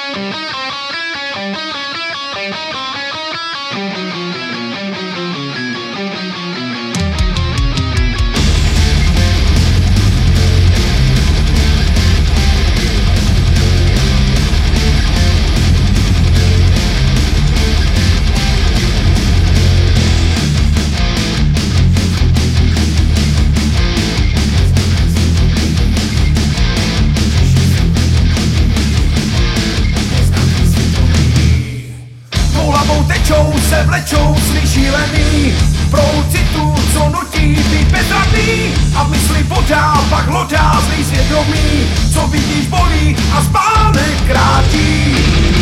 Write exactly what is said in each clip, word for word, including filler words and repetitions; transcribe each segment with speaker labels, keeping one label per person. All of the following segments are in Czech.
Speaker 1: Se vlečou svý šílený proud citu, co nutí být bezradný a v mysli voda, pak lodá zlý svědomí, co vidíš bolí a spánek krátí.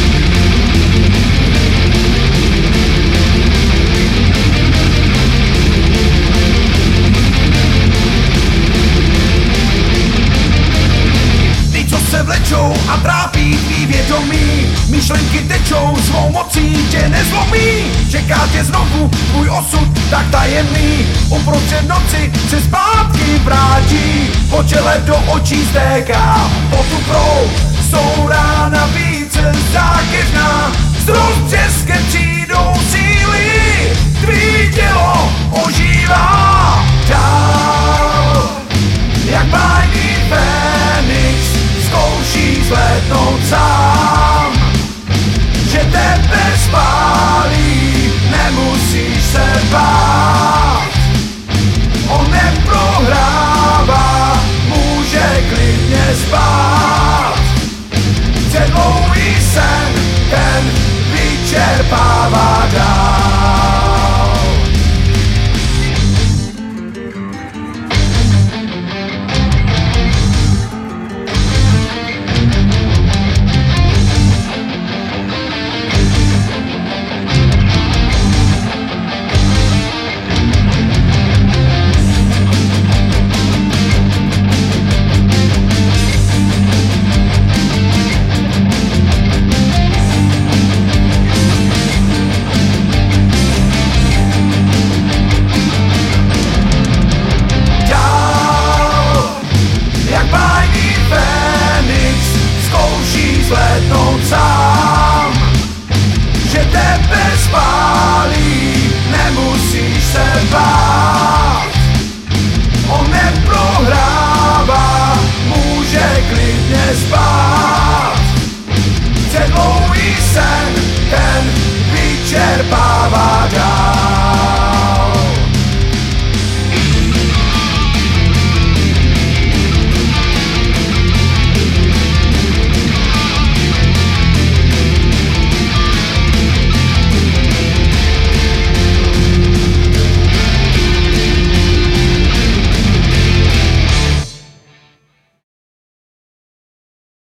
Speaker 1: Ty, co se vlečou a trápí tvý vědomí, myšlenky tečou, svou mocí tě nezlomí. Čeká tě znovu tvůj osud tak tajemný, uprostřed noci se zpátky vrátí. Po čele do očí stéká potu proud, jsou rána více zákeřná, s rozbřeskem přijdou síly, tvý tělo ožívá dál. Jak bájný Fénix zkouší zlétnout sám, že tebe spálí, nemusíš se bát. On neprohrává, může klidně spát. Chce dlouhý sen, ten vyčerpává